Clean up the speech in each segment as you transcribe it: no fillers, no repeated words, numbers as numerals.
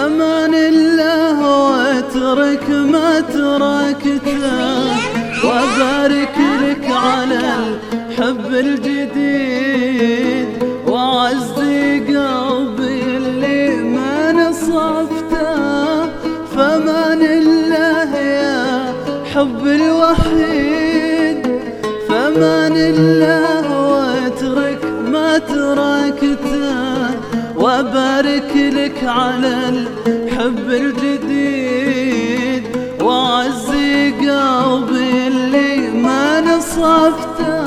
فمن الله واترك ما تركته، وبارك لك على الحب الجديد، وعزي قلبي اللي ما نصفته. فمن الله يا حب الوحيد، فمن الله واترك ما تركته، وبارك لك على الحب الجديد، وعزي قلبي اللي ما نصفته.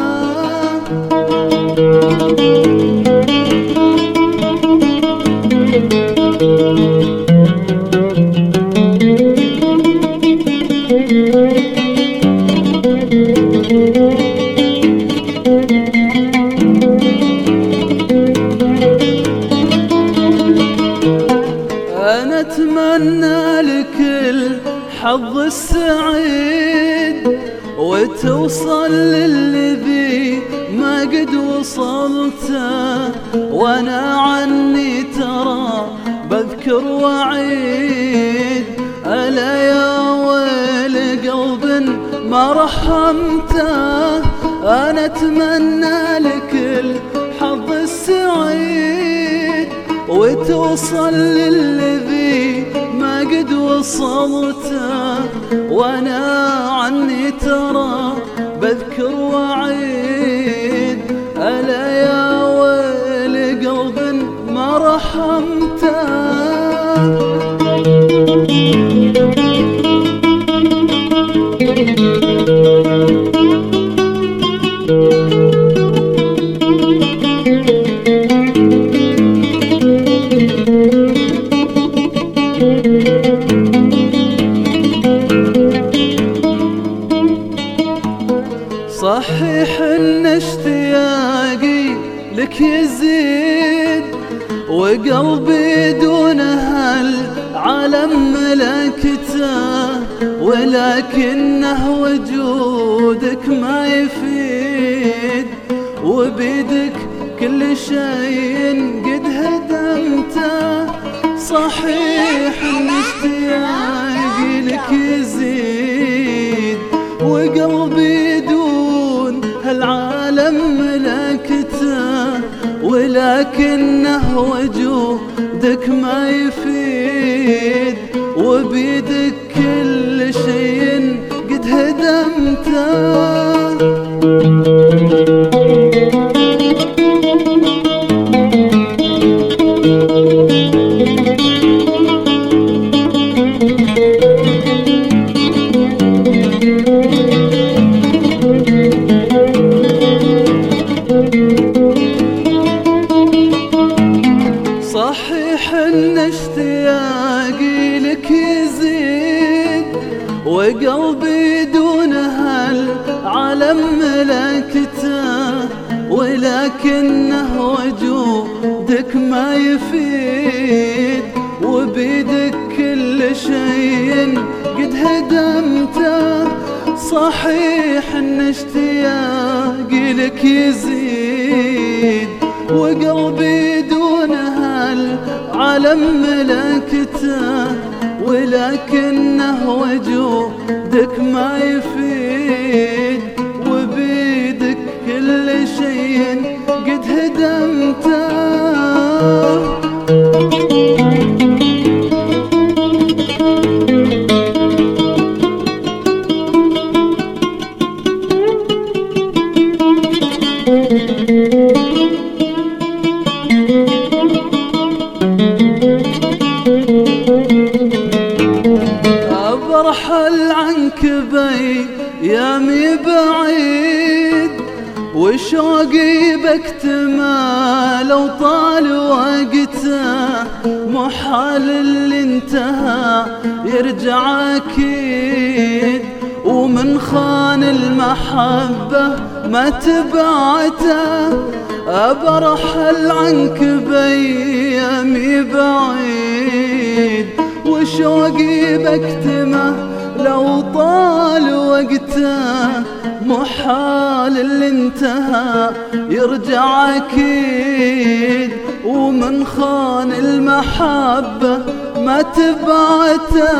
أنا أتمنى لك الحظ السعيد، وتوصل للذي ما قد وصلته، وأنا عني ترى بذكر وعيد. ألا يا ويل قلب ما رحمته، أنا أتمنى لك الحظ السعيد، وتوصل للذي ما قد وصلته، وأنا عني ترى بذكر وعيد. ألا يا ويل قلب ما رحمته. صحيح ان اشتياقي لك يزيد، وقلبي دون هالعالم ملكته، ولكنه وجودك ما يفيد، وبيدك كل شيء قد هدمته. صحيح ان اشتياقي لك يزيد، وقلبي دون هالعالم ملكته، ولكنه وجودك ما يفيد، وبيدك كل شيء قد هدمته. صحيح ان اشتياقي لك يزيد، وقلبي دون هالعالم ملكته، ولكنه وجودك ما يفيد، وبيدك كل شيء قد هدمته. صحيح ان اشتياقي لك يزيد، وقلبي دون هالعالم ملكته، ولكنه وجودك ما يفيد، وبيدك كل شيء قد هدمته. برحل عنك بأيامي بعيد، وشوقي بكتمال وطال وقته، محال اللي انتهى يرجع أكيد، ومن خان المحبة ما تبعته. أبرحل عنك بأيامي بعيد، وشوقي بكتمه لو طال وقته، محال اللي انتهى يرجع أكيد، ومن خان المحبة ما تبعته.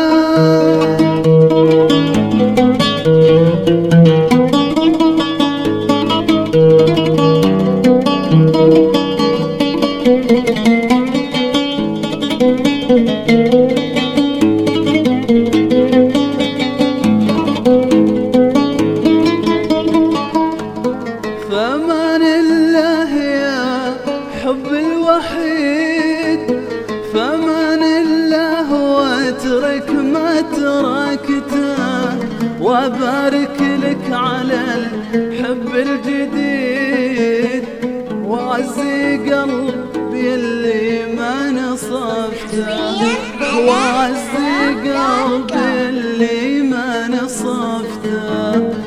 فأمان الله يا حب الوحيد، فأمان الله واترك ما تركته، وأبارك لك على الحب الجديد، وأعزي قلبي اللي ما نصفته، وأعزي قلبي اللي ما نصفته.